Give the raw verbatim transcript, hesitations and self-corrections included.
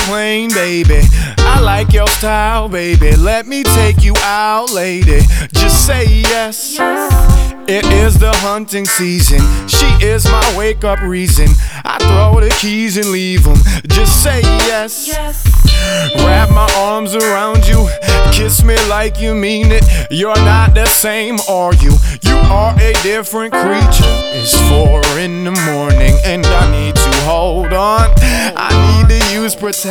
plane, baby. I like your style, baby. Let me take you out, lady. Just say yes. It is the hunting season. She is my wake up reason. I throw the keys and leave them. Just say yes. Wrap my arms around you. Kiss me like you mean it. You're not the same, are you? You are a different creature. It's four in the morning and I need to hold on. I need to use protection.